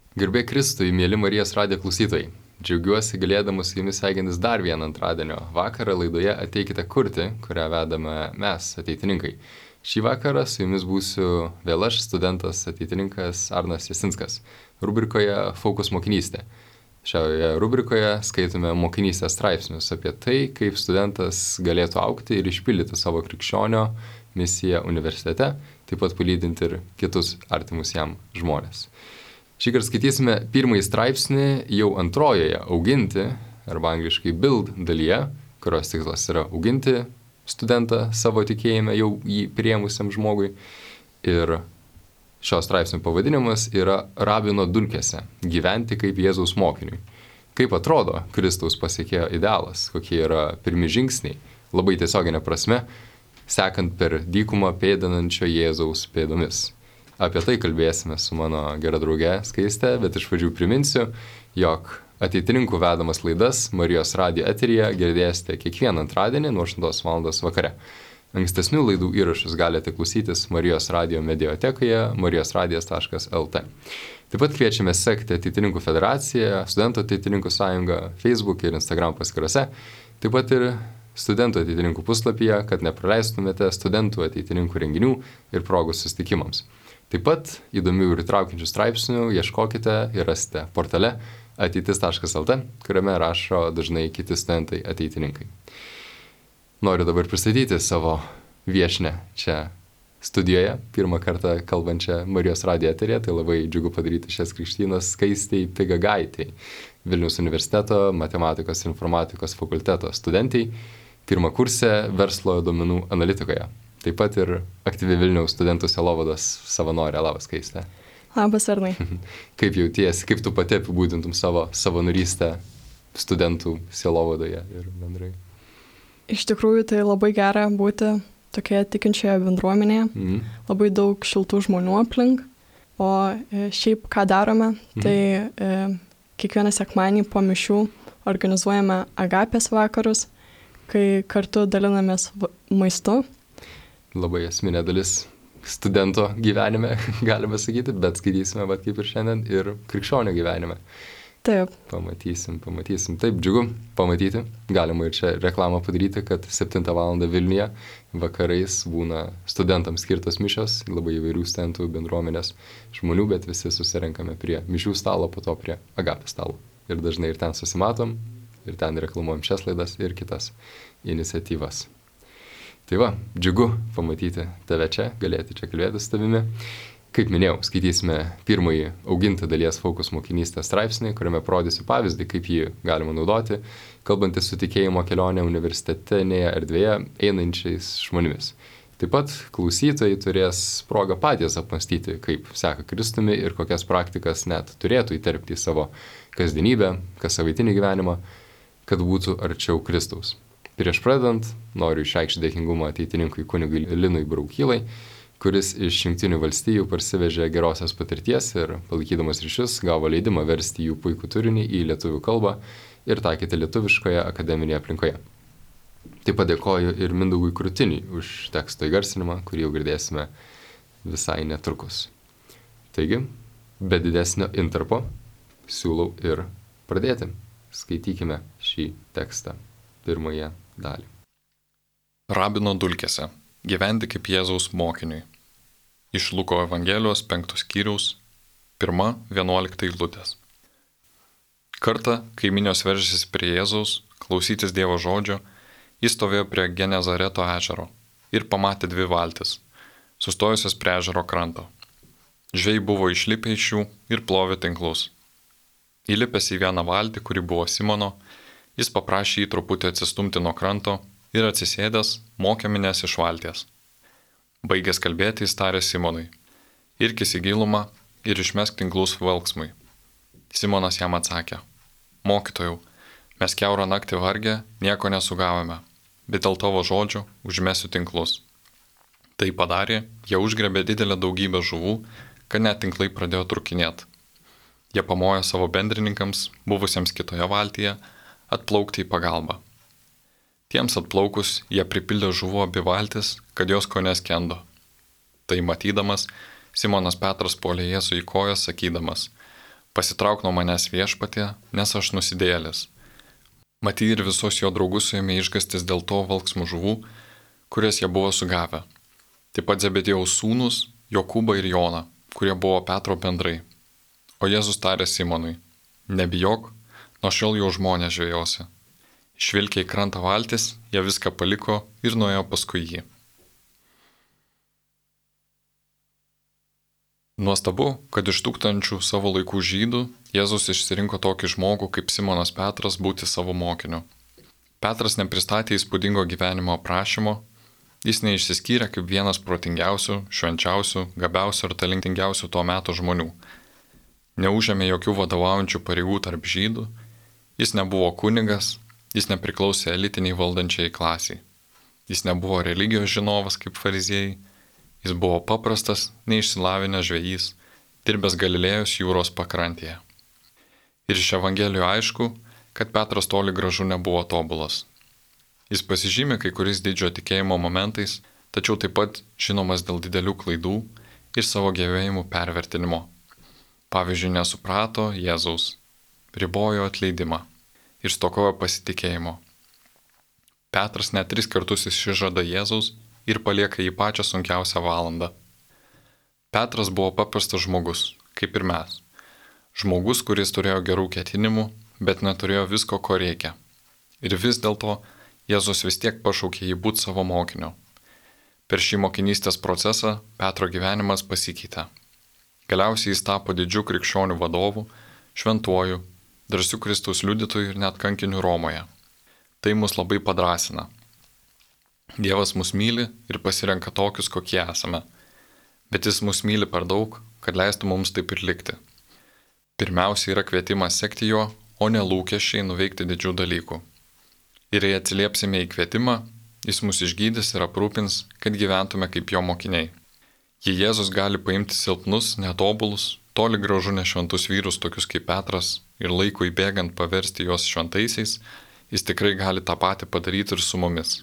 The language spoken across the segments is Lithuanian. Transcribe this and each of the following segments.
Garbė Kristui, mėly Marijos radijo klausytojai. Džiaugiuosi galėdamas su jumis sveikintis dar vieną antradienio vakarą laidoje Ateikite kurti, kurią vedame mes, ateitininkai. Šį vakarą su jumis būsiu vėl aš, studentas ateitininkas Arnas Jasinskas, rubrikoje Fokus mokinystė. Šioje rubrikoje skaitome mokinystės straipsnius apie tai, kaip studentas galėtų augti ir išpildyti savo krikščionio misiją universitete, taip pat palydinti ir kitus artimus jam žmonės. Šįkart skaitysime pirmąjį straipsnį jau antrojoje auginti, arba angliškai build dalyje, kurios tikslas yra auginti studentą savo tikėjime jau jį priėmusiam žmogui. Ir šio straipsnio pavadinimas yra Rabino dulkėse – gyventi kaip Jėzaus mokiniui. Kaip atrodo Kristaus pasiekėjo idealas, kokie yra pirmi žingsniai, labai tiesioginė prasme, sekant per dykumą pėdinančio Jėzaus pėdomis. Apie tai kalbėsime su mano gera drauge Skaiste, bet iš pradžių priminsiu, jog ateitininkų vedamas laidas Marijos radijo eteryje girdėsite kiekvieną antradienį nuo 8 val. Vakare. Ankstesnių laidų įrašus galite klausytis Marijos radijo mediatekoje marijosradijas.lt. Taip pat kviečiame sekti Ateitininkų federaciją, Studentų ateitininkų sąjungą, Facebook ir Instagram paskyrose, taip pat ir Studentų ateitininkų puslapyje, kad nepraleistumėte studentų ateitininkų renginių ir progų susitikimams. Taip pat įdomių ir įtraukiančių straipsnių ieškokite ir rasite portale ateitis.lt, kuriame rašo dažnai kiti studentai ateitininkai. Noriu dabar pristatyti savo viešnią čia studijoje, pirmą kartą kalbančią Marijos radijo eteryje, tai labai džiugu padaryti šias krikštynas Skaistei Pigagaitei, Vilniaus universiteto matematikos ir informatikos fakulteto studentai, pirmą kursę verslo duomenų analitikoje. Taip pat ir aktyvi Vilniaus studentų sielovados savanorė. Labas, Skaiste. Labas, Arnai. Kaip jautiesi, kaip tu pati apibūdintum savo savanorystę studentų sielovadoje ir bendrai? Iš tikrųjų, tai labai gera būti tokioje tikinčioje bendruomenėje. Labai daug šiltų žmonių aplink. O šiaip, ką darome, tai kiekvieną sekmadienį po mišių organizuojame agapės vakarus, kai kartu dalinamės maistu. Labai esminė dalis studento gyvenime, galime sakyti, bet skaitysime, bet kaip ir šiandien, ir krikščionio gyvenime. Taip. Pamatysim. Taip, džiugu pamatyti. Galima ir čia reklamą padaryti, kad 7 val. Vilniuje vakarais būna studentams skirtos mišios, labai įvairių studentų bendruomenės žmonių, bet visi susirenkame prie mišių stalo, po to prie agapės stalo. Ir dažnai ir ten susimatom, ir ten reklamuojam šias laidas ir kitas iniciatyvas. Tai va, džiugu pamatyti tave čia, galėti čia kalbėti su tavimi. Kaip minėjau, skaitysime pirmąjį auginti dalies Fokus mokinystės straipsnį, kuriame parodysiu pavyzdį, kaip jį galima naudoti, kalbantis su tikėjimo kelionė universitetinėje erdvėje einančiais žmonėmis. Taip pat klausytojai turės progą patys apmastyti, kaip seka Kristumi ir kokias praktikas net turėtų įterpti į savo kasdienybę, kasavaitinį gyvenimą, kad būtų arčiau Kristaus. Prieš pradedant, noriu išreikšti dėkingumą ateitininkui kunigui Linui Braukylai, kuris iš Jungtinių valstijų parsivežė gerosios patirties ir, palaikydamas ryšius, gavo leidimą versti jų puikų turinį į lietuvių kalbą ir taikyti lietuviškoje akademinėje aplinkoje. Taip pat dėkoju ir Mindaugui Krūtiniui už teksto įgarsinimą, kurį jau girdėsime visai netrukus. Taigi, be didesnio intarpo, siūlau ir pradėti. Skaitykime šį tekstą, pirmąją dalį. Rabino dulkėse. Gyventi kaip Jėzaus mokiniui. Iš Luko Evangelijos 5 skyriaus 1-11 eilutės. Kartą, kai minios veržėsi prie Jėzaus, klausytis Dievo žodžio, jis stovėjo prie Genezareto ežero ir pamatė 2 valtis, sustojusias prie ežero kranto. Žvejai buvo išlipę iš jų ir plovė tinklus. Įlipęs į vieną valtį, kuri buvo Simono, jis paprašė jį truputį atsistumti nuo kranto ir atsisėdęs mokė minias iš valties. Baigęs kalbėti, jis tarė Simonui: irkis į gilumą ir išmesk tinklus velksmui. Simonas jam atsakė: mokytojau, mes kiaurą naktį vargę nieko nesugavome, bet dėl tavo žodžių užmesiu tinklus. Tai padarė, jie užgrebė didelę daugybę žuvų, kad net tinklai pradėjo trukinėti. Jie pamojo savo bendrininkams, buvusiems kitoje valtyje, atplaukti į pagalbą. Tiems atplaukus jie pripildė žuvų abi valtis, kad jos ko neskendo. Tai matydamas, Simonas Petras puolė Jėzų į kojas, sakydamas: Pasitrauk nuo manęs viešpatie, nes aš nusidėjėlis. Matyt ir visos jo draugus suėmė išgąstis dėl to valksmų žuvų, kurias jie buvo sugavę. Taip pat Zebediejaus sūnus, Jokūbą ir Joną, kurie buvo Petro bendrai. O Jėzus tarė Simonui, nebijok, nuo šiol jau žmonės žvejosi. Išvilkė į krantą valtis, jie viską paliko ir nuėjo paskui jį. Nuostabu, kad iš tūkstančių savo laikų žydų Jėzus išsirinko tokį žmogų kaip Simonas Petras būti savo mokiniu. Petras nepristatė įspūdingo gyvenimo aprašymo, jis neišsiskyrė kaip vienas protingiausių, švenčiausių, gabiausių ir talentingiausių to meto žmonių. Neužėmė jokių vadovaujančių pareigų tarp žydų, jis nebuvo kunigas, jis nepriklausė elitiniai valdančiai klasiai. Jis nebuvo religijos žinovas kaip fariziejai, jis buvo paprastas, neišsilavinęs žvejys, dirbęs Galilėjos jūros pakrantėje. Ir iš Evangelijų aišku, kad Petras toli gražu nebuvo tobulas. Jis pasižymė kai kuris didžiojo tikėjimo momentais, tačiau taip pat žinomas dėl didelių klaidų ir savo gebėjimų pervertinimo. Pavyzdžiui, nesuprato Jėzaus, ribojo atleidimą ir stokojo pasitikėjimo. Petras net 3 kartus išsižada Jėzaus ir palieka jį pačią sunkiausią valandą. Petras buvo paprastas žmogus, kaip ir mes. Žmogus, kuris turėjo gerų ketinimų, bet neturėjo visko, ko reikia. Ir vis dėlto Jėzus vis tiek pašaukė jį būti savo mokiniu. Per šį mokinystės procesą Petro gyvenimas pasikeitė. Galiausiai jis tapo didžiu krikščionių vadovu, šventuoju, drąsiu Kristaus liudytoju ir net kankiniu Romoje. Tai mus labai padrąsina. Dievas mus myli ir pasirenka tokius, kokie esame. Bet jis mus myli per daug, kad leistų mums taip ir likti. Pirmiausia yra kvietimas sekti jo, o ne lūkesčiai nuveikti didžių dalykų. Ir jei atsiliepsime į kvietimą, jis mus išgydys ir aprūpins, kad gyventume kaip jo mokiniai. Jei Jėzus gali paimti silpnus, netobulus, toli gražu nešventus vyrus tokius kaip Petras ir laikui bėgant paversti juos šventaisiais, jis tikrai gali tą patį padaryti ir su mumis.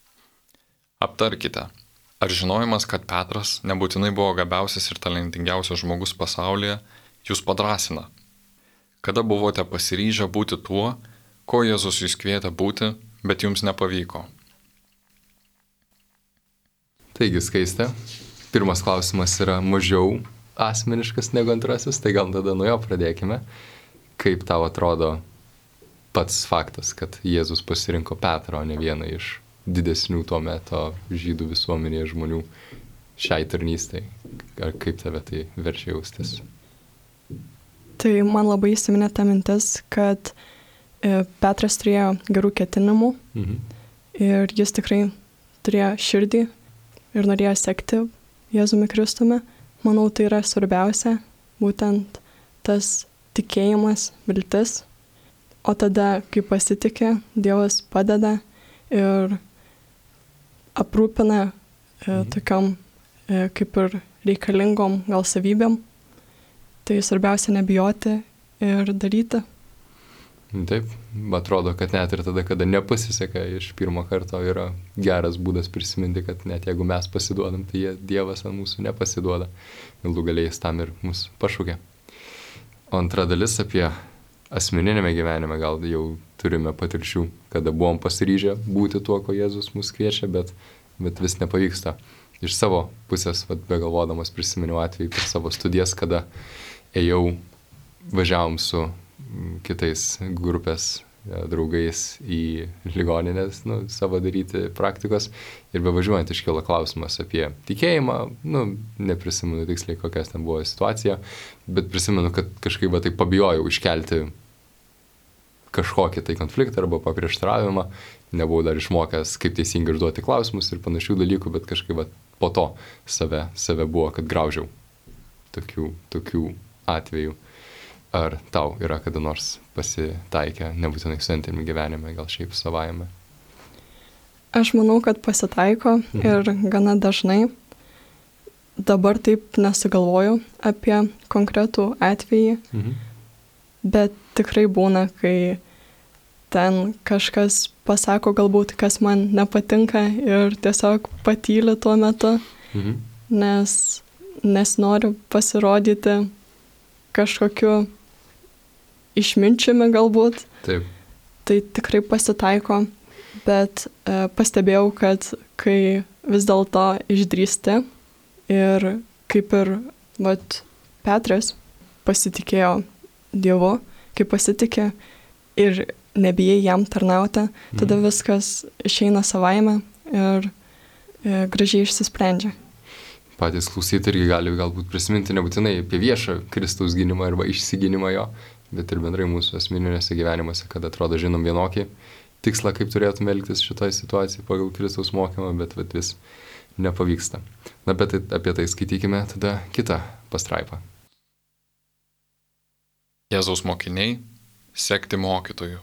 Aptarkite, ar žinojimas, kad Petras nebūtinai buvo gabiausias ir talentingiausias žmogus pasaulyje, jūs padrąsina? Kada buvote pasiryžę būti tuo, ko Jėzus jūs kvietė būti, bet jums nepavyko? Taigi, Skaiste, pirmas klausimas yra mažiau asmeniškas negu antrasis, tai gal tada nuo jo pradėkime. Kaip tau atrodo pats faktas, kad Jėzus pasirinko Petrą, o ne vieną iš didesnių tuo meto žydų visuomenėje žmonių šiai tarnystei? Ar kaip tave tai verčia jaustis? Tai man labai įsiminė ta mintis, kad Petras turėjo gerų ketinimų ir jis tikrai turėjo širdį ir norėjo sekti Jėzumi Kristumi. Manau, tai yra svarbiausia, būtent tas tikėjimas, viltis. O tada, kai pasitikė, Dievas padeda ir aprūpina tokiom kaip ir reikalingom gal savybėm. Tai svarbiausia nebijoti ir daryti. Taip, atrodo, kad net ir tada, kada nepasiseka iš pirmo karto, yra geras būdas prisiminti, kad net jeigu mes pasiduodam, tai Dievas ant mūsų nepasiduoda. Galų galiais tam ir mus pašaukė. O antra dalis apie asmeninėme gyvenime, gal jau turime patirčių, kada buvom pasiryžę būti tuo, ko Jėzus mus kviečia, bet vis nepavyksta. Iš savo pusės, begalvodamas prisiminiau atvejį per savo studijas, kada važiavom su kitais grupės draugais į ligoninės, savo daryti praktikos ir bevažiuojant iškilo klausimas apie tikėjimą, neprisimenu tiksliai, kokias ten buvo situacija, bet prisimenu, kad kažkaip tai pabijojau iškelti kažkokį tai konfliktą arba paprieštaravimą, nebuvau dar išmokęs, kaip teisingai užduoti klausimus ir panašių dalykų, bet kažkaip po to save buvo, kad graužiau tokių atvejų. Ar tau yra kada nors pasitaikę, nebūtinai studentiniame gyvenime, gal šiaip savaime? Aš manau, kad pasitaiko ir gana dažnai. Dabar taip nesugalvoju apie konkretų atvejį, bet tikrai būna, kai ten kažkas pasako galbūt, kas man nepatinka ir tiesiog patyli tuo metu, nes noriu pasirodyti kažkokiu išminčiumi galbūt. Taip. Tai tikrai pasitaiko, bet pastebėjau, kad kai vis dėlto išdrįsti ir kaip ir Petras pasitikėjo Dievu, kai pasitikė ir nebijai jam tarnauti, tada viskas išeina savaime ir gražiai išsisprendžia. Patys klausytojai irgi gali galbūt prisiminti nebūtinai apie viešą Kristaus gynimą arba išsigynimą jo, bet ir bendrai mūsų asmeniniuose gyvenimuose, kad atrodo žinom vienokį tikslą, kaip turėtume elgtis šitoje situacijoje pagal Kristaus mokymą, bet vis nepavyksta. Na, bet apie tai skaitykime tada kitą pastraipą. Jėzaus mokiniai sekti mokytojų.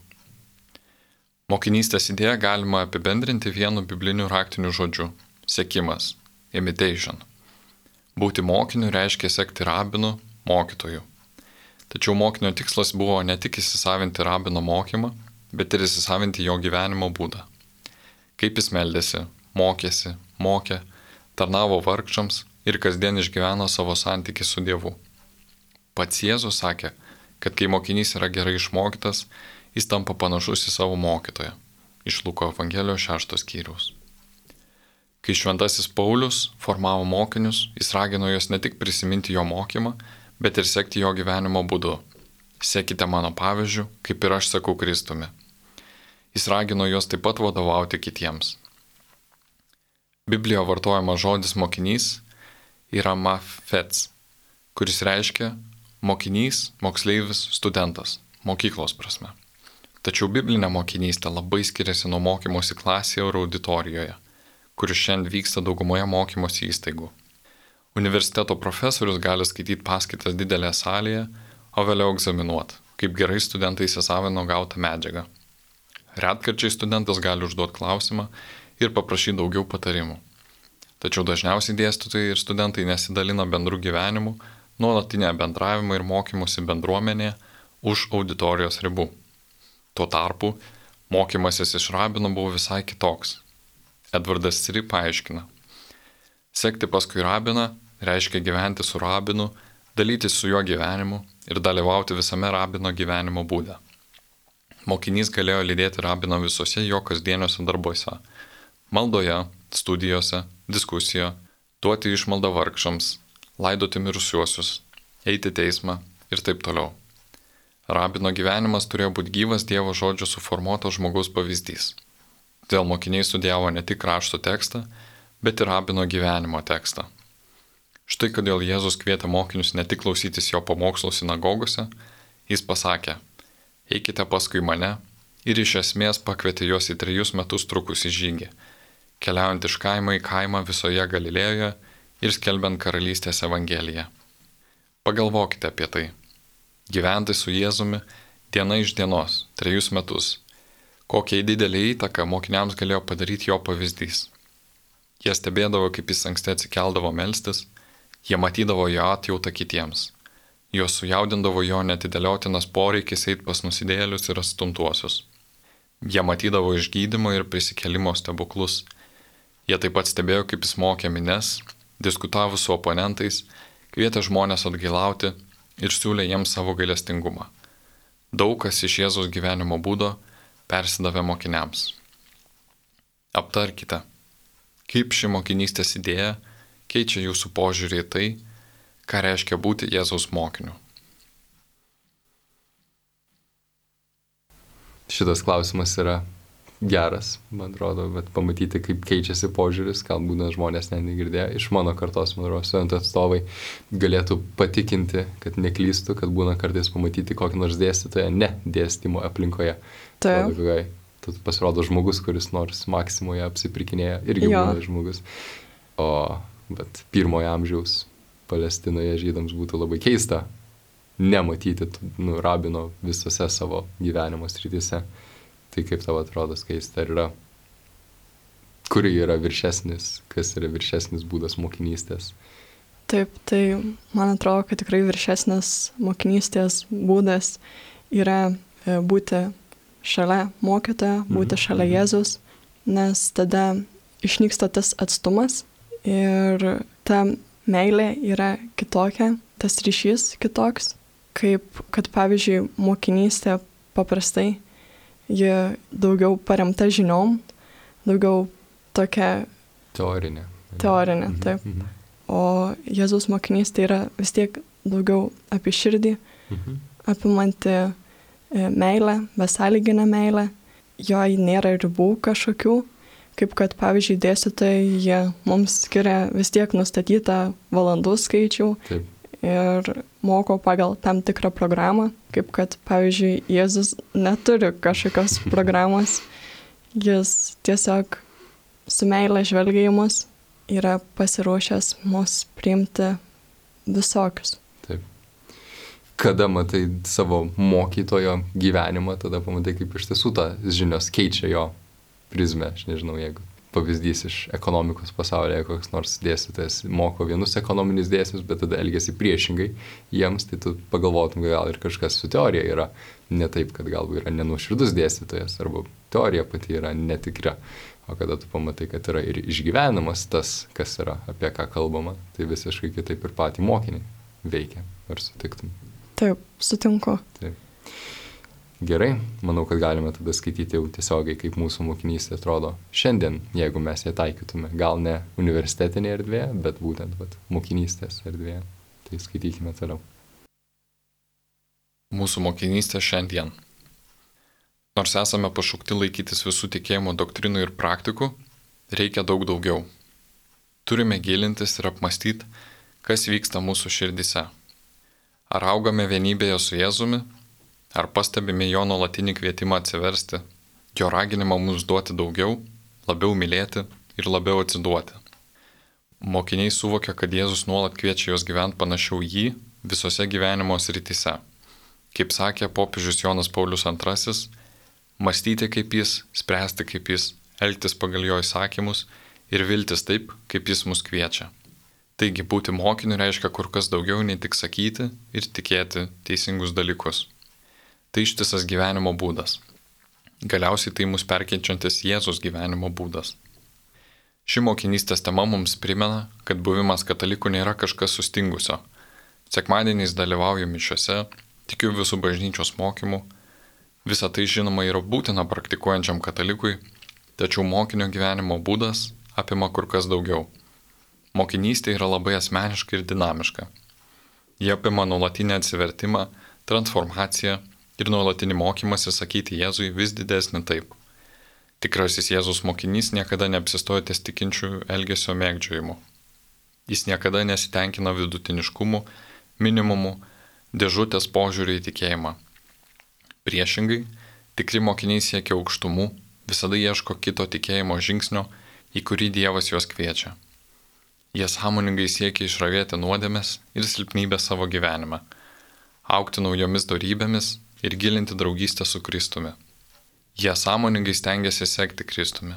Mokinystės idėją galima apibendrinti vienu bibliniu raktiniu žodžiu – sekimas, imitation. Būti mokiniu reiškia sekti rabinu, mokytoju. Tačiau mokinio tikslas buvo ne tik įsisavinti rabino mokymą, bet ir įsisavinti jo gyvenimo būdą. Kaip jis meldėsi, mokėsi, mokė, tarnavo vargšams ir kasdien išgyveno savo santykį su Dievu. Pats Jėzus sakė, kad kai mokinys yra gerai išmokytas, jis tampa panašus į savo mokytoją. Iš Luko Evangelijos 6 skyriaus. Kai šventasis Paulius formavo mokinius, jis ragino juos ne tik prisiminti jo mokymą, bet ir sekti jo gyvenimo būdu. Sekite mano pavyzdžiu, kaip ir aš sakau Kristumi. Jis ragino juos taip pat vadovauti kitiems. Biblijoje vartojamas žodis mokinys yra mafets, kuris reiškia mokinys, moksleivis, studentas, mokyklos prasme. Tačiau biblinė mokinystė labai skiriasi nuo mokymosi klasėje ir auditorijoje, kuris šiandien vyksta daugumoje mokymosi įstaigų. Universiteto profesorius gali skaityti paskaitas didelėje salėje, o vėliau egzaminuoti, kaip gerai studentai įsisavino gautą medžiagą. Retkarčiai studentas gali užduoti klausimą ir paprašyti daugiau patarimų. Tačiau dažniausiai dėstytojai ir studentai nesidalina bendrų gyvenimų, nuolatinė bendravimo ir mokymosi bendruomenėje už auditorijos ribų. Tuo tarpu, mokymasis iš rabino buvo visai kitoks. Edvardas Siri paaiškina. Sekti paskui rabiną reiškia gyventi su rabinu, dalytis su jo gyvenimu ir dalyvauti visame rabino gyvenimo būde. Mokinys galėjo lydėti rabiną visose jo kasdieniuose darbuose – maldoje, studijose, diskusijoje, duoti išmaldą vargšams, laidoti mirusiuosius, eiti teismą ir taip toliau. Rabino gyvenimas turėjo būti gyvas Dievo žodžio suformuoto žmogaus pavyzdys. Todėl mokiniai studijavo ne tik rašto tekstą, bet ir rabino gyvenimo tekstą. Štai kodėl Jėzus kvietė mokinius ne tik klausytis jo pamokslų sinagogose, jis pasakė, eikite paskui mane ir iš esmės pakvietė juos į 3 metus trukusį žygį, keliaujant iš kaimo į kaimą visoje Galilėjoje ir skelbiant karalystės evangeliją. Pagalvokite apie tai. Gyventi su Jėzumi diena iš dienos, 3 metus. Kokią didelį įtaką mokiniams galėjo padaryti jo pavyzdys. Jie stebėdavo, kaip jis anksti atsikeldavo melstis, jie matydavo jo atjautą kitiems. Juos sujaudindavo jo netidėliotinas poreikis eiti pas nusidėjėlius ir atstumtuosius. Jie matydavo išgydymo ir prisikėlimo stebuklus. Jie taip pat stebėjo, kaip jis mokė mines, diskutavo su oponentais, kvietė žmonės atgailauti ir siūlė jiems savo gailestingumą. Daug kas iš Jėzaus gyvenimo būdo persidavė mokiniams. Aptarkite, kaip ši mokinystės idėja keičia jūsų požiūrį į tai, ką reiškia būti Jėzaus mokiniu. Šitas klausimas yra geras, man atrodo, bet pamatyti, kaip keičiasi požiūris, gal būna žmonės negirdėjo, iš mano kartos, man atrodo, studentų atstovai galėtų patikinti, kad neklystų, kad būna kartais pamatyti kokį nors dėstytoją ne dėstymo aplinkoje. Taip. Tad pasirodo žmogus, kuris nors Maksimoje apsipirkinėja, irgi būna žmogus. Bet 1 amžiaus Palestinoje žydams būtų labai keista nematyti rabino visose savo gyvenimo srityse. Tai kaip tau atrodo keista, ar yra, kuri yra viršesnis, kas yra viršesnis būdas mokinystės? Taip, tai man atrodo, kad tikrai viršesnis mokinystės būdas yra būti šalia mokytojo, būti šalia Jėzus, nes tada išnyksta tas atstumas ir ta meilė yra kitokia, tas ryšys kitoks kaip, kad pavyzdžiui, mokinystė paprastai, ji daugiau paremta žiniom, daugiau tokia Teorinė. taip. O Jėzaus mokinystė yra vis tiek daugiau apie širdį, apimanti meilę, besąlyginę meilę. Joj nėra ribų kažkokių, kaip kad, pavyzdžiui, dėstytojai, jie mums skiria vis tiek nustatytą valandų skaičių. Taip. Ir moko pagal tam tikrą programą, kaip kad, pavyzdžiui, Jėzus neturi kažkokios programos, jis tiesiog su meile žvelgia į mus, yra pasiruošęs mus priimti visokius. Taip. Kada matai savo mokytojo gyvenimą, tada pamatai, kaip iš tiesų ta žinios keičia jo prizmę. Aš nežinau, jeigu pavyzdys iš ekonomikos pasaulyje, koks nors dėstytojas moko vienus ekonominius dėsnius, bet tada elgiasi priešingai jiems, tai tu pagalvotum, gal ir kažkas su teorija yra ne taip, kad galbūt yra nenuoširdus dėstytojas, arba teorija pati yra netikra. O kada tu pamatai, kad yra ir išgyvenamas tas, kas yra, apie ką kalbama, tai visiškai kitaip ir patį mokinį veikia. Ar sutiktum? Taip, sutinku. Taip. Gerai, manau, kad galime tada skaityti jau tiesiogiai, kaip mūsų mokinystė atrodo šiandien, jeigu mes ją taikytume. Gal ne universitetinėje erdvėje, bet būtent mokinystės erdvėje. Tai skaitykime toliau. Mūsų mokinystė šiandien. Nors esame pašaukti laikytis visų tikėjimo doktrinų ir praktikų, reikia daug daugiau. Turime gilintis ir apmastyti, kas vyksta mūsų širdise. Ar augame vienybėje su Jėzumi, ar pastebime jo nuolatinį kvietimą atsiversti, jo raginimą mums duoti daugiau, labiau mylėti ir labiau atsiduoti. Mokiniai suvokia, kad Jėzus nuolat kviečia juos gyventi panašiau jį visose gyvenimo srityse. Kaip sakė popiežius Jonas Paulius II, mąstyti kaip jis, spręsti kaip jis, elgtis pagal jo įsakymus ir viltis taip, kaip jis mus kviečia. Taigi būti mokiniu reiškia kur kas daugiau nei tik sakyti ir tikėti teisingus dalykus. Tai ištisas gyvenimo būdas. Galiausiai tai mus perkeičiantis Jėzus gyvenimo būdas. Ši mokinystės tema mums primena, kad buvimas kataliku nėra kažkas sustingusio. Sekmadieniais dalyvauju mišiose, tikiu visų bažnyčios mokymų. Visa tai žinoma yra būtina praktikuojančiam katalikui, tačiau mokinio gyvenimo būdas apima kur kas daugiau. Mokinystė yra labai asmeniška ir dinamiška. Jie apima nuolatinį atsivertimą, transformaciją ir nuolatinį mokymąsi sakyti Jėzui vis didesnį taip. Tikrasis Jėzus mokinys niekada neapsistoja ties tikinčių elgesio mėgdžiojimu. Jis niekada nesitenkina vidutiniškumu, minimumu, dėžutės požiūrį į tikėjimą. Priešingai, tikri mokiniai siekia aukštumų, visada ieško kito tikėjimo žingsnio, į kurį Dievas juos kviečia. Jie sąmoningai siekia išravėti nuodėmes ir silpnybę savo gyvenime, augti naujomis dorybėmis ir gilinti draugystę su Kristumi. Jie sąmoningai stengiasi sekti Kristumi.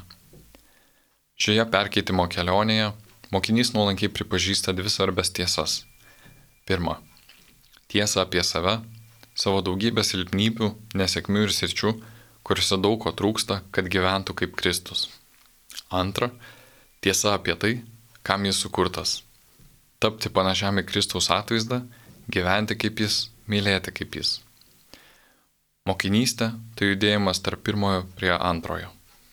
Šioje perkeitimo kelionėje mokinys nuolankiai pripažįsta dvi svarbias tiesas. Pirma, tiesą apie save, savo daugybę silpnybių, nesėkmių ir sričių, kuriuose daug ko trūksta, kad gyventų kaip Kristus. Antra, tiesa apie tai, kam jis sukurtas. Tapti panašiam į Kristaus atvaizdą, gyventi kaip jis, mylėti kaip jis. Mokinystė – tai judėjimas tarp pirmojo prie antrojo.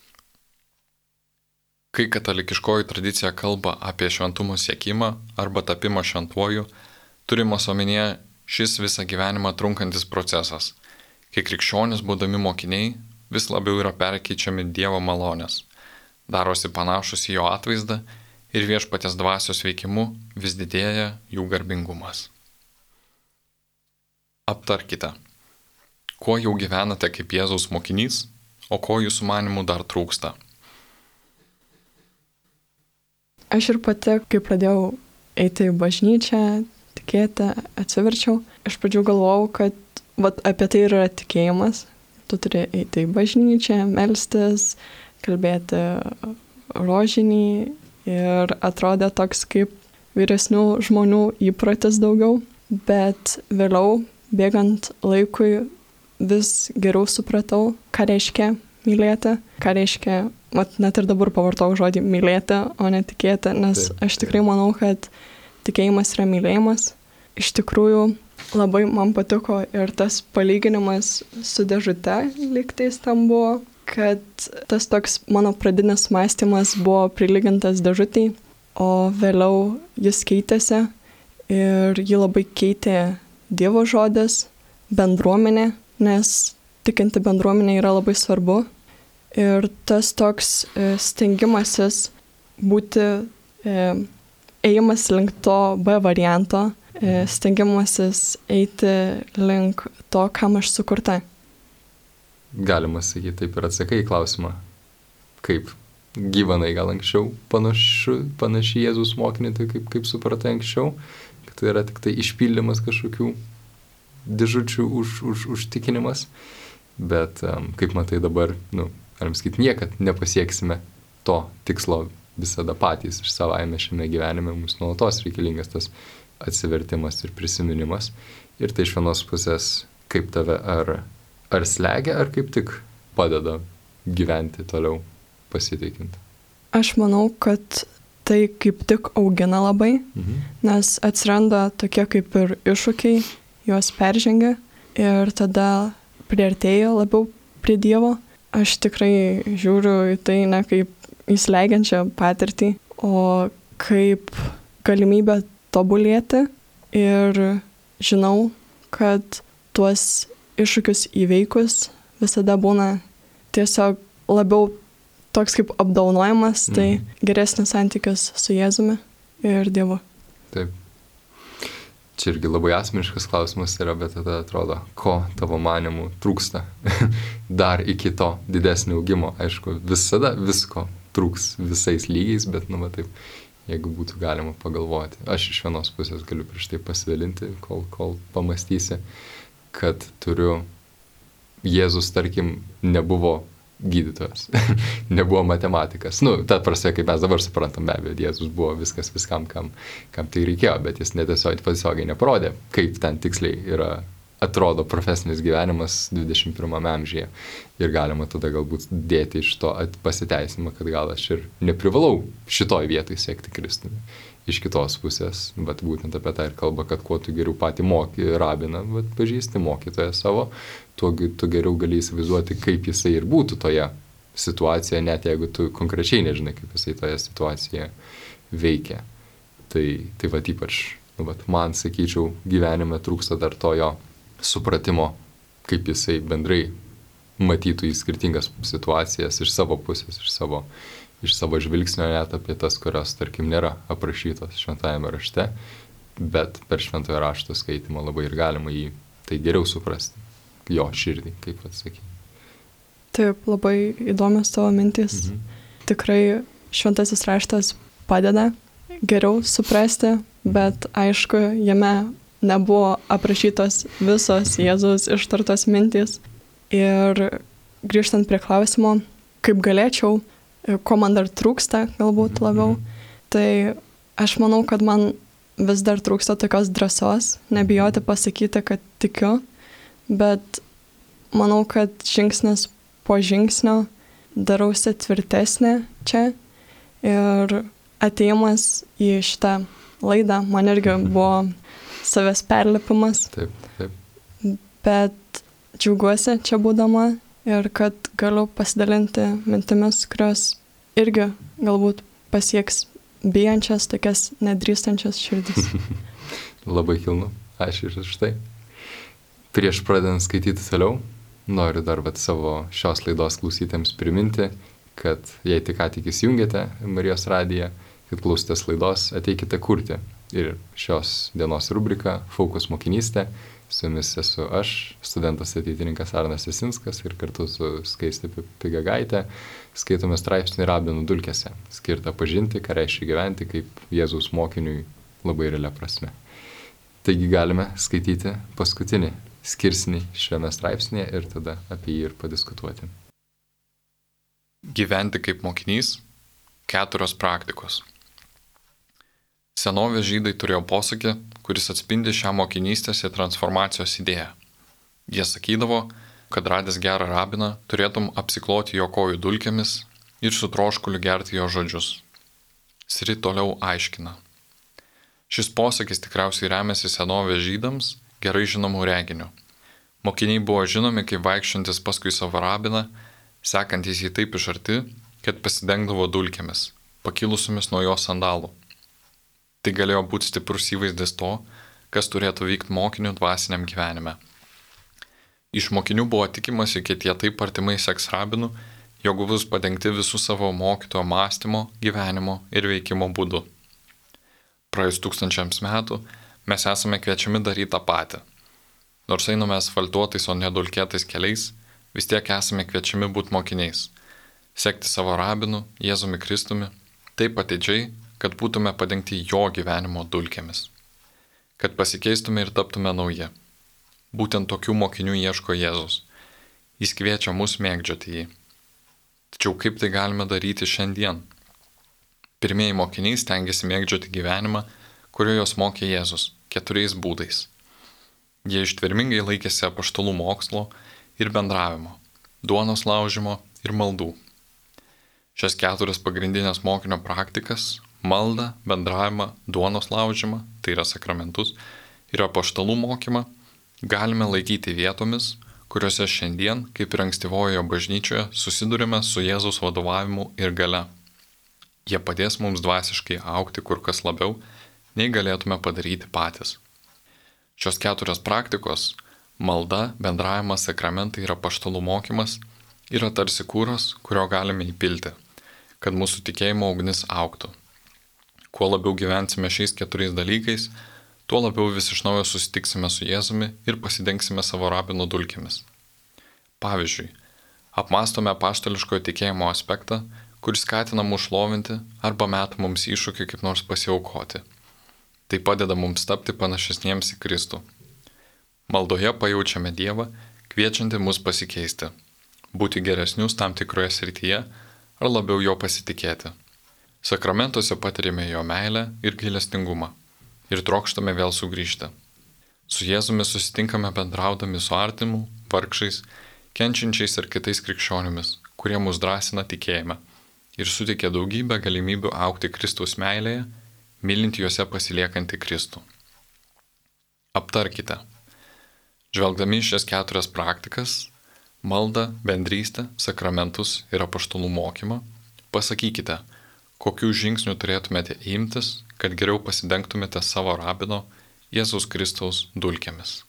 Kai katalikiškoji tradicija kalba apie šventumo siekimą arba tapimą šventuoju, turimos omenyje šis visą gyvenimą trunkantis procesas, kai krikščionys, būdami mokiniai, vis labiau yra perkeičiami Dievo malonės, darosi panašus į jo atvaizdą ir viešpaties dvasios veikimu vis didėja jų garbingumas. Aptarkite. Kuo jau gyvenate kaip Jėzaus mokinys, o ko jūsų manimų dar trūksta? Aš ir pati, kai pradėjau eiti į bažnyčią, tikėti, atsiverčiau, iš pradžių galvojau, kad apie tai yra tikėjimas. Tu turi eiti į bažnyčią, melstis, kalbėti rožinį ir atrodė toks kaip vyresnių žmonių įprotis daugiau, bet vėliau, bėgant laikui, vis geriau supratau, ką reiškia mylėti, ką reiškia, net ir dabar pavartau žodį mylėti, o ne tikėti, nes aš tikrai manau, kad tikėjimas yra mylėjimas. Iš tikrųjų, Labai man patiko ir tas palyginimas su dėžute lygtais tam buvo, kad tas toks mano pradinis mąstymas buvo prilygintas dėžutei, o vėliau jis keitėsi ir jį labai keitė Dievo žodis, bendruomenė, nes tikinti bendruomenė yra labai svarbu. Ir tas toks stengimasis būti ėjimas link to B varianto, stengimasis eiti link to, kam aš sukurta. Galima sakyti, taip ir atsakai į klausimą. Kaip gyvenai gal anksčiau panašiai Jėzus mokinį, tai kaip supratai anksčiau, kad tai yra tik tai išpildymas kažkokių dėžučių užtikinimas. Bet kaip matai dabar, galim sakyti, niekad nepasieksime to tikslo visada patys iš savaime šiame gyvenime. Mums nuolatos reikalingas tas atsivertimas ir prisiminimas. Ir tai iš vienos pusės kaip tave ar slegia, ar kaip tik padeda gyventi toliau pasitikinti. Aš manau, kad tai kaip tik augina labai, nes atsiranda tokie kaip ir iššūkiai, juos peržengia ir tada priartėja labiau prie Dievo. Aš tikrai žiūriu į tai ne kaip įslegiančią patirtį, o kaip galimybę tobulėti ir žinau, kad tuos iššūkius įveikus visada būna tiesiog labiau toks kaip apdaunojimas, tai geresnis santykis su Jėzumi ir Dievu. Taip. Čia irgi labai asmeniškas klausimas yra, bet tada atrodo, ko tavo manimų trūksta dar iki to didesnio augimo. Aišku, visada visko trūks visais lygiais, bet taip, jeigu būtų galima pagalvoti. Aš iš vienos pusės galiu prieš tai pasidalinti, kol pamastysi, kad turiu Jėzus, tarkim, nebuvo gydytojas, nebuvo matematikas. Ta prasme, kaip mes dabar suprantam, be abejo, Jėzus buvo viskas viskam, kam tai reikėjo, bet jis netiesiogiai neparodė, kaip ten tiksliai atrodo profesinis gyvenimas 21 amžiuje. Ir galima tada galbūt dėti iš to pasiteisimą, kad gal aš ir neprivalau šitoj vietoj sekti Kristumi. Iš kitos pusės, bet būtent apie tai ir kalba, kad kuo tu geriau patį rabiną, pažįsti mokytoją savo, tuo tu geriau gali įsivaizduoti, kaip jisai ir būtų toje situacijoje, net jeigu tu konkrečiai nežinai, kaip jisai toje situacijoje veikia. Tai ypač, man, sakyčiau, gyvenime trūksta dar to jo supratimo, kaip jisai bendrai matytų į skirtingas situacijas iš savo pusės, iš savo žvilgsnio, net apie tas, kurios, tarkim, nėra aprašytos šventajame rašte, bet per šventojo rašto skaitimą labai ir galima jį tai geriau suprasti, jo širdį, kaip atsakyti. Taip, labai įdomios tavo mintys. Tikrai šventasis raštas padeda geriau suprasti, bet aišku, jame nebuvo aprašytos visos Jėzaus ištartos mintys. Ir grįžtant prie klausimo, kaip galėčiau, ko man dar trūksta galbūt labiau, tai aš manau, kad man vis dar trūksta tokios drąsos, nebijoti pasakyti, kad tikiu, bet manau, kad žingsnis po žingsnio darausi tvirtesnė čia ir atėjimas į šitą laidą man irgi buvo savęs perlipimas. Taip. Bet džiaugiuosi čia būdama ir kad galiu pasidalinti mintimis, kurios irgi galbūt pasieks bijančias, tokias nedrįstančias širdis. Labai kilnu. Ačiū už tai. Prieš pradedant skaityti toliau, noriu dar savo šios laidos klausytėms priminti, kad jei tik ką tik įsijungėte Marijos radiją, kad klausotės laidos Ateikite kurti. Ir šios dienos rubrika Fokus mokinystė. Su jumis esu aš, studentas ateitininkas Arnas Jasinskas ir kartu su Skaiste Pigagaite skaitome straipsnį Rabinų dulkėse, skirtą pažinti, ką reiškia gyventi kaip Jėzaus mokiniui labai realia prasme. Taigi galime skaityti paskutinį skirsnį šiame straipsnėje ir tada apie jį ir padiskutuoti. Gyventi kaip mokinys – 4 praktikos. Senovės žydai turėjo posakį, kuris atspindi šią mokinystės ir transformacijos idėją. Jie sakydavo, kad radęs gerą rabiną, turėtum apsikloti jo kojų dulkėmis ir su troškuliu gerti jo žodžius. Sri toliau aiškina. Šis posakis tikriausiai remiasi senovės žydams gerai žinomų reginių. Mokiniai buvo žinomi kaip vaikščiantis paskui savo rabiną, sekantys jį taip iš arti, kad pasidengdavo dulkėmis, pakilusiomis nuo jo sandalų. Tai galėjo būti stiprus įvaizdis to, kas turėtų vykti mokinių dvasiniam gyvenime. Iš mokinių buvo tikimasi, kad jie taip artimai seks rabinu, jog bus padengti visų savo mokytojo mąstymo, gyvenimo ir veikimo būdu. Praėjus 1000 metų mes esame kviečiami daryti tą patį. Nors einame asfaltuotais, o nedulkėtais keliais, vis tiek esame kviečiami būti mokiniais, sekti savo rabinu, Jėzumi Kristumi, taip atidžiai, kad būtume padengti jo gyvenimo dulkėmis, kad pasikeistume ir taptume nauji. Būtent tokių mokinių ieško Jėzus. Jis kviečia mus mėgdžioti jį. Tačiau kaip tai galime daryti šiandien? Pirmieji mokiniai stengiasi mėgdžioti gyvenimą, kurio jos mokė Jėzus, 4 būdais. Jie ištvermingai laikėsi apaštalų mokslo ir bendravimo, duonos laužimo ir maldų. Šias 4 pagrindinės mokinio praktikas - maldą, bendravimą, duonos laužimą, tai yra sakramentus, ir apaštalų mokymą - galime laikyti vietomis, kuriuose šiandien, kaip ir ankstyvojoje bažnyčioje, susidurime su Jėzaus vadovavimu ir gale. Jie padės mums dvasiškai augti kur kas labiau, nei galėtume padaryti patys. Šios 4 praktikos - malda, bendravimas, sakramentai ir apaštalų mokymas - yra tarsi kūras, kurio galime įpilti, kad mūsų tikėjimo ugnis augtų. Kuo labiau gyvensime šiais 4 dalykais, tuo labiau vis iš naujo susitiksime su Jėzumi ir pasidengsime savo rabino dulkėmis. Pavyzdžiui, apmastome apaštališkojo tikėjimo aspektą, kuris skatina mus šlovinti arba meta mums iššūkį kaip nors pasiaukoti. Tai padeda mums tapti panašesniems į Kristų. Maldoje pajaučiame Dievą, kviečiantį mus pasikeisti, būti geresnius tam tikroje srityje ar labiau jo pasitikėti. Sakramentuose patiriame jo meilę ir gailestingumą ir trokštame vėl sugrįžti. Su Jėzumi susitinkame bendraudami su artimu, vargšais, kenčiančiais ir kitais krikščionimis, kurie mus drąsina tikėjime ir suteikia daugybę galimybių augti Kristaus meilėje, mylint juose pasiliekantį Kristų. Aptarkite. Žvelgdami į šias 4 praktikas - maldą, bendrystę, sakramentus ir apaštalų mokymą - pasakykite, kokių žingsnių turėtumėte imtis, kad geriau pasidengtumėte savo rabino Jėzaus Kristaus dulkėmis.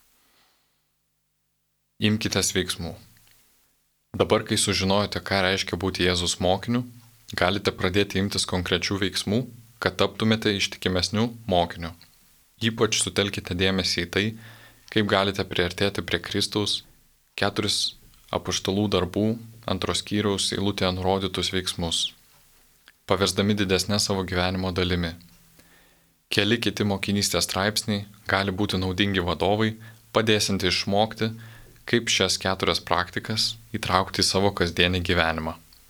Imkitės veiksmų. Dabar, kai sužinojote, ką reiškia būti Jėzaus mokiniu, galite pradėti imtis konkrečių veiksmų, kad taptumėte ištikimesnių mokinių. Ypač sutelkite dėmesį į tai, kaip galite priartėti prie Kristaus 4 apaštalų darbų 2 skyriaus eilutėje nurodytus veiksmus, paversdami didesnę savo gyvenimo dalimi. Keli kiti mokinystės straipsniai gali būti naudingi vadovai, padėsinti išmokti, kaip šias 4 praktikas įtraukti į savo kasdienį gyvenimą.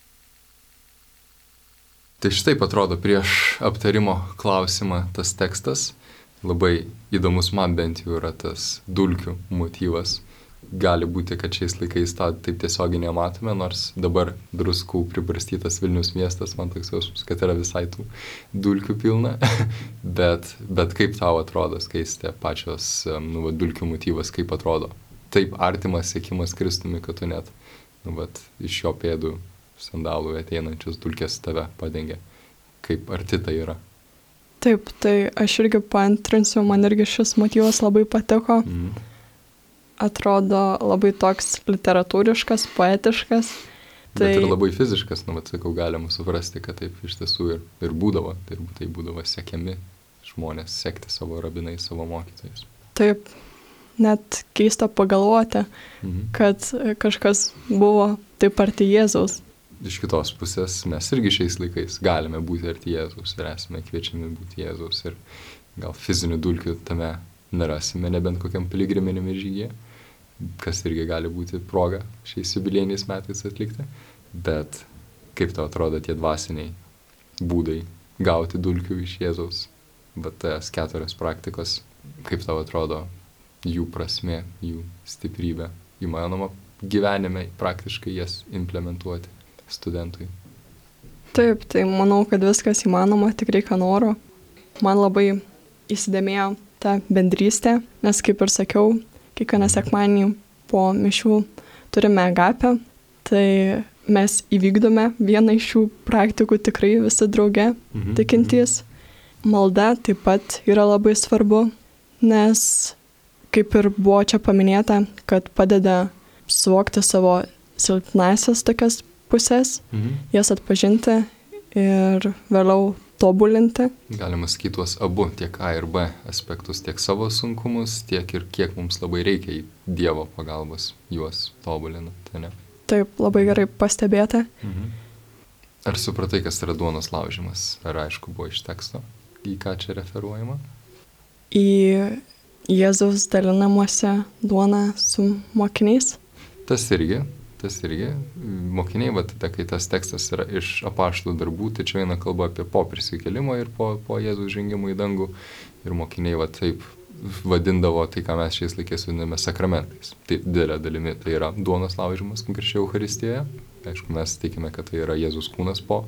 Tai štai atrodo prieš aptarimo klausimą tas tekstas. Labai įdomus man bent jau yra tas dulkių motyvas. Gali būti, kad šiais laikais tą taip tiesiogiai nematome, nors dabar druskų pribarstytas Vilniaus miestas, man toks jausmas, kad yra visai tų dulkių pilna. bet kaip tau atrodo, skaistė pačios dulkių motyvas, kaip atrodo? Taip artimas siekimas Kristumi, kad tu net iš jo pėdų sandalų ateinančios dulkės tave padengia. Kaip arti tai yra? Taip, tai aš irgi paantrinsiu, man irgi šis motyvas labai patiko. Atrodo labai toks literatūriškas, poetiškas. Bet ir labai fiziškas, sakau, galima suprasti, kad taip iš tiesų ir būdavo. Tai būdavo siekiami žmonės sekti savo rabinais, savo mokytojais. Taip, net keista pagalvoti, kad kažkas buvo taip arti Jėzaus. Iš kitos pusės mes irgi šiais laikais galime būti arti Jėzaus ir esame kviečiami būti Jėzaus ir gal fizinių dulkių tame nerasime, nebent kokiam piligriminiam žygyje, kas irgi gali būti proga šiais jubiliejiniais metais atlikti. Bet kaip tau atrodo tie dvasiniai būdai gauti dulkių iš Jėzaus, bet tas 4 praktikos, kaip tau atrodo jų prasmė, jų stiprybė, įmanoma gyvenime praktiškai jas implementuoti studentui? Taip, tai manau, kad viskas įmanoma, tik reikia noro. Man labai įsidėmėjo ta bendrystė, nes kaip ir sakiau, kiekvieną sekmadienį po mišių turime agapę, tai mes įvykdome vieną iš šių praktikų tikrai visi drauge tikintys. Malda taip pat yra labai svarbu, nes kaip ir buvo čia paminėta, kad padeda suvokti savo silpnasias tokias pusės, jas atpažinti ir vėliau tobulinti. Galima sakyti tuos abu, tiek A ir B aspektus, tiek savo sunkumus, tiek ir kiek mums labai reikia Dievo pagalbos juos tobulinant, ne? Taip, labai gerai pastebėta. Ar supratai, kas yra duonos laužimas? Ar aišku buvo iš teksto, į ką čia referuojama? Į Jėzaus dalinamuose duoną su mokiniais. Tas irgi. Mokiniai, va tada, kai tas tekstas yra iš apaštalų darbų, tai čia eina kalba apie po prisikėlimo ir po Jėzaus žengimo į dangų. Ir mokiniai va taip vadindavo tai, ką mes šiais laikais vadiname sakramentais. Tai didelė dalimi tai yra duonos laužimas, konkrečiai Eucharistijoje. Aišku, mes tikime, kad tai yra Jėzus kūnas po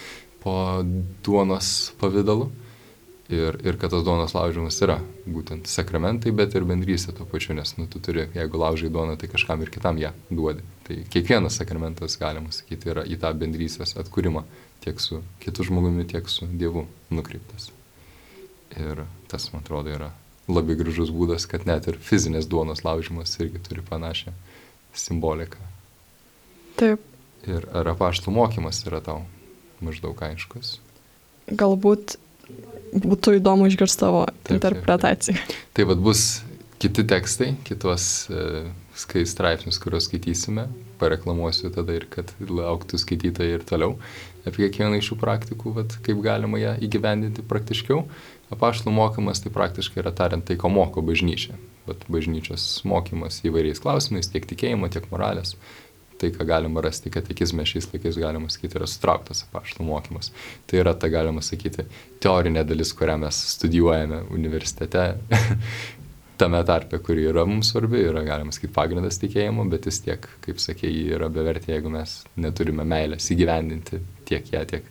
duonos pavidalu. Ir kad tas duonos laužimas yra būtent sakramentai, bet ir bendrystė tuo pačiu, nes tu turi, jeigu laužai duoną, tai kažkam ir kitam ją duodi. Tai kiekvienas sakramentas, galima sakyti, yra į tą bendrystės atkūrimą tiek su kitu žmogumi, tiek su Dievu nukreiptas. Ir tas, man atrodo, yra labai gražus būdas, kad net ir fizinės duonos laužimas irgi turi panašią simboliką. Taip. Ir ar apaštalų mokymas yra tau maždaug aiškus? Galbūt būtų įdomu išgirsti tavo interpretaciją. Tai vat bus kiti tekstai, kitos straipsnius, kuriuos skaitysime. Pareklamuosiu tada ir kad lauktų skaitytojai ir toliau apie kiekvieną iš šių praktikų, vat, kaip galima ją įgyvendinti praktiškiau. Apaštalų mokymas tai praktiškai yra tariant tai, ko moko bažnyčia. Vat bažnyčios mokymas įvairiais klausimais, tiek tikėjimo, tiek moralės. Tai, ką galima rasti katekizme šiais laikais, galima sakyti, yra sutrauktas apaštalų mokymas. Tai yra ta, galima sakyti, teorinė dalis, kurią mes studijuojame universitete, tame tarpe, kuri yra mums svarbi, yra, galima sakyti, pagrindas tikėjimo, bet vis tiek, kaip sakė, ji yra bevertė, jeigu mes neturime meilės įgyvendinti tiek ją, tiek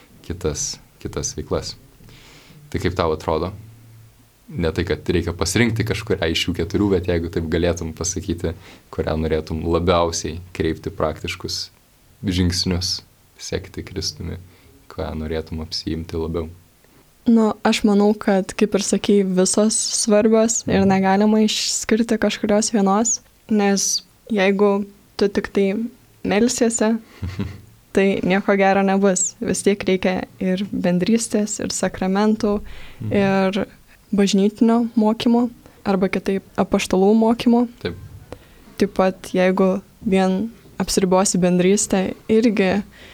kitas veiklas. Tai kaip tau atrodo? Ne tai, kad reikia pasirinkti kažkurią iš šių 4, bet jeigu taip galėtum pasakyti, kurią norėtum labiausiai kreipti praktiškus žingsnius, sekti Kristumi, kurią norėtum apsiimti labiau. Aš manau, kad, kaip ir sakei, visos svarbios ir negalima išskirti kažkurios vienos, nes jeigu tu tik tai melsiesi, tai nieko gero nebus. Vis tiek reikia ir bendrystės, ir sakramentų, ir bažnytinio mokymo, arba kitaip apaštalų mokymo. Taip. Taip pat, jeigu vien apsiribosi bendrystę, irgi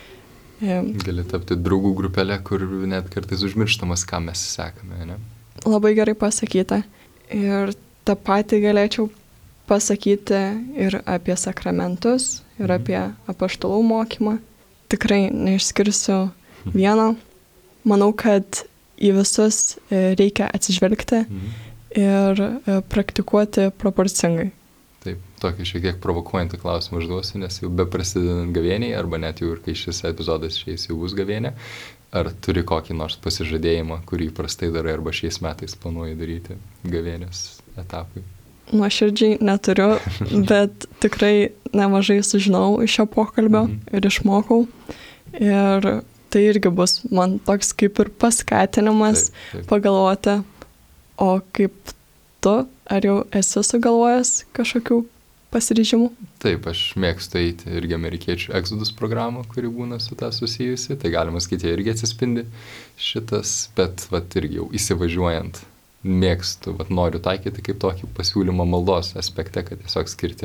gali tapti draugų grupelė, kur net kartais užmirštamas, ką mes sekame, ne? Labai gerai pasakyta. Ir tą patį galėčiau pasakyti ir apie sakramentus, ir apie apaštalų mokymą. Tikrai neišskirsiu vieno. Manau, kad į visus reikia atsižvelgti ir praktikuoti proporcingai. Taip, tokį šiek tiek provokuojantį klausimą užduosiu, nes jau be prasidedant gavėniai, arba net jau ir kai šis epizodas šiais jau bus gavėnė, ar turi kokį nors pasižadėjimą, kurį įprastai darai, arba šiais metais planuoji daryti gavėnės etapui? Nuoširdžiai neturiu, bet tikrai nemažai sužinau iš šio pokalbio ir išmokau. Ir tai irgi bus man toks kaip ir paskatinimas pagalvoti, o kaip tu, ar jau esi sugalvojęs kažkokių pasiryžimų? Taip, aš mėgstu eiti irgi amerikiečių Exodus programą, kuri būna su tą susijusi, tai galima skaityti, irgi atsispindi šitas, bet vat irgi jau įsivažiuojant mėgstu, vat noriu taikyti kaip tokį pasiūlymą maldos aspekte, kad tiesiog skirti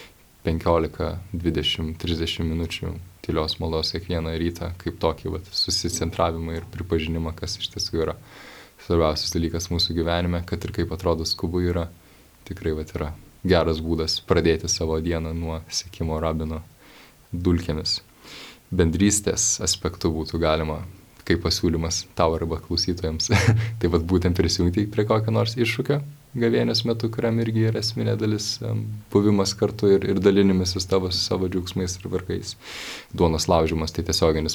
15, 20, 30 minučių tylios maldos kiekvieną rytą, kaip tokį vat susicentravimą ir pripažinimą, kas iš tiesų yra svarbiausias dalykas mūsų gyvenime, kad ir kaip atrodo skubu yra, tikrai vat yra geras būdas pradėti savo dieną nuo sekimo rabino dulkėmis. Bendrystės aspektu būtų galima, kaip pasiūlymas tau arba klausytojams, tai vat būtent prisijungti prie kokio nors iššūkio gavėnios metu, kuriam irgi yra esminė dalis buvimas kartu ir dalinimasis tavo su savo džiaugsmais ir vargais. Duonos laužimas tai tiesioginis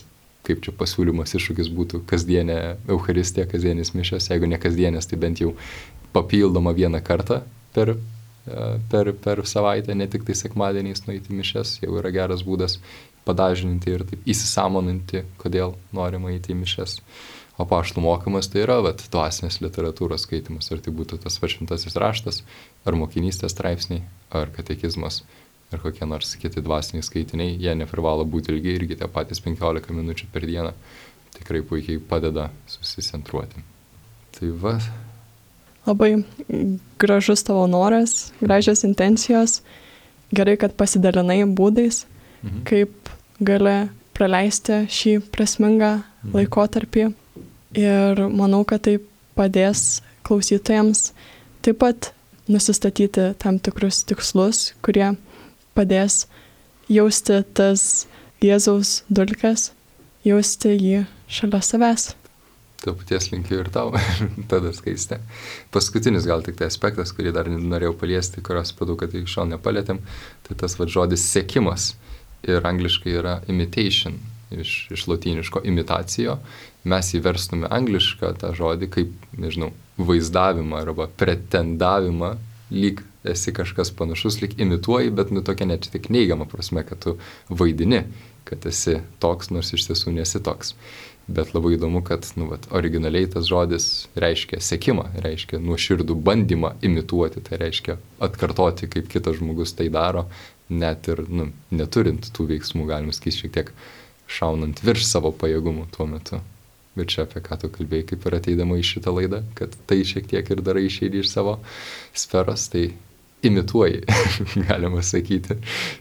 kaip čia pasiūlymas iššūkis būtų kasdienė Eucharistija, kasdienės mišios, jeigu ne kasdienės, tai bent jau papildoma vieną kartą per savaitę, ne tik tai sekmadieniais nueiti mišias, jau yra geras būdas padažninti ir taip įsisamoninti, kodėl norima eiti į mišias. O apaštalų mokymas tai yra dvasinės literatūros skaitimas, ar tai būtų tas šventasis raštas, ar mokinystės straipsniai, ar katekizmas, ar kokie nors kiti dvasiniai skaitiniai, jie neprivalo būti ilgi, irgi tie patys 15 minučių per dieną tikrai puikiai padeda susicentruoti. Tai va. Labai gražus tavo noras, gražios intencijos, gerai, kad pasidalinai būdais, kaip gali praleisti šį prasmingą laikotarpį. Ir manau, kad tai padės klausytojams taip pat nusistatyti tam tikrus tikslus, kurie padės jausti tas Jėzaus dulkes, jausti jį šalia savęs. To paties linkiu ir tau, tada Skaistė. Paskutinis gal tik tai aspektas, kurį dar norėjau paliesti, kurios padau, kad iki šiol nepalėtėm, tai tas žodis sekimas. Ir angliškai yra imitation, iš lotyniško imitacijo. Mes įverstume anglišką tą žodį kaip, nežinau, vaizdavimą arba pretendavimą, lyg esi kažkas panašus, lyg imituoji, bet tokia net tik neigiama prasme, kad tu vaidini, kad esi toks, nors iš tiesų nesi toks. Bet labai įdomu, kad originaliai tas žodis reiškia sekimą, reiškia nuoširdų bandymą imituoti, tai reiškia atkartoti, kaip kitas žmogus tai daro, net ir neturint tų veiksmų, galima sakyti, šiek tiek šaunant virš savo pajėgumų tuo metu. Bet čia apie ką tu kalbėjai, kaip ir ateidama į šitą laidą, kad tai šiek tiek ir darai išeidį iš savo sferos, tai imituoji, galima sakyti,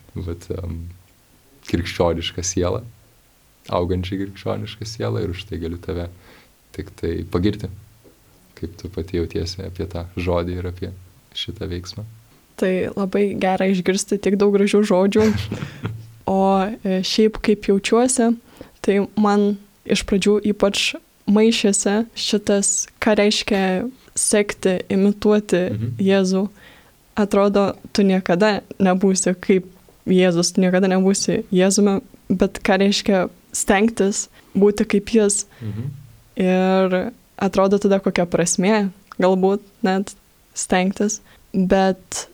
krikščionišką sielą, augančiai krikščionišką sielą, ir už tai galiu tave tik tai pagirti, kaip tu pati jautiesi apie tą žodį ir apie šitą veiksmą. Tai labai gera išgirsti tiek daug gražių žodžių, o šiaip kaip jaučiuosi, tai man iš pradžių ypač maišėsi šitas, ką reiškia sekti, imituoti Jėzų. Atrodo, tu niekada nebūsi kaip Jėzus, tu niekada nebūsi Jėzumi, bet ką reiškia stengtis būti kaip jis. Ir atrodo tada kokia prasmė, galbūt net stengtis, bet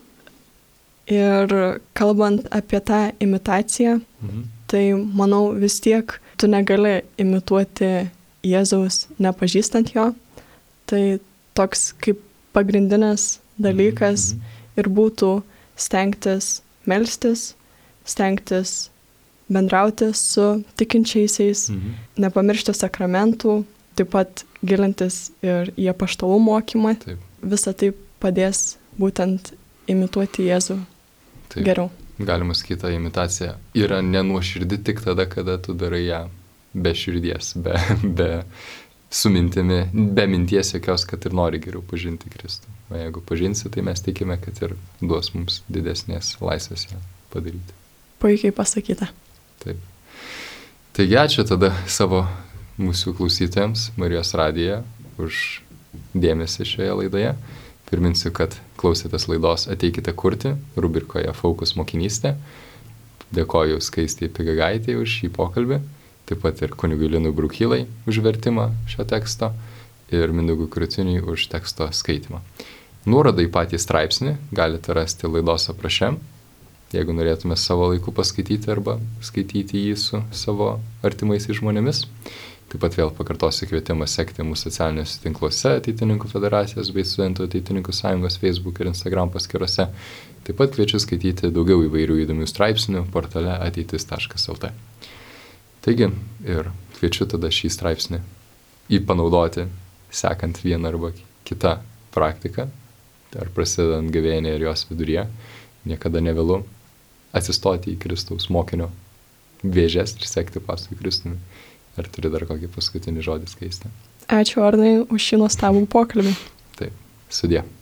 ir kalbant apie tą imitaciją, tai manau vis tiek tu negali imituoti Jėzaus nepažįstant jo. Tai toks kaip pagrindinis dalykas ir būtų stengtis melstis, stengtis bendrauti su tikinčiaisiais, nepamiršti sakramentų, taip pat gilintis ir į apaštalų mokymą. Taip. Visa tai padės būtent imituoti Jėzų geriau. Galima sakyti, ta imitacija yra nenuoširdi tik tada, kada tu darai ją be širdies, be su mintimi, be minties jokios, kad ir nori geriau pažinti Kristų. O jeigu pažinsi, tai mes tikime, kad ir duos mums didesnės laisvės ją padaryti. Puikiai pasakyta. Taip. Taigi ačiū tada savo mūsų klausytojams Marijos radijoje už dėmesį šioje laidoje. Priminsiu, kad klausėtės laidos Ateikite kurti, rubrikoje Fokus mokinystė. Dėkoju Skaistei Pigagaitei už šį pokalbį, taip pat ir kunigui Linui Brukylai už vertimą šio teksto ir Mindaugui Krūtiniui už teksto skaitimą. Nuorodą į patį straipsnį galite rasti laidos apraše, jeigu norėtume savo laiku paskaityti arba skaityti jį su savo artimaisiais žmonėmis. Taip pat vėl pakartosiu kvietimą sekti mūsų socialiniuose tinkluose Ateitininkų federacijos bei Studentų Ateitininkų sąjungos Facebook ir Instagram paskyrose. Taip pat kviečiu skaityti daugiau įvairių įdomių straipsnių portale ateitis.lt. Taigi ir kviečiu tada šį straipsnį panaudoti, sekant vieną arba kitą praktiką, ar prasidedant gavėnią ir jos viduryje, niekada nevėlu atsistoti į Kristaus mokinio vėžes ir sekti paskui Kristumi. Ar turi dar kokį paskutinį žodį Skaistę? Ačiū Arnai už šį nuostabų pokalbį. Taip, sudie.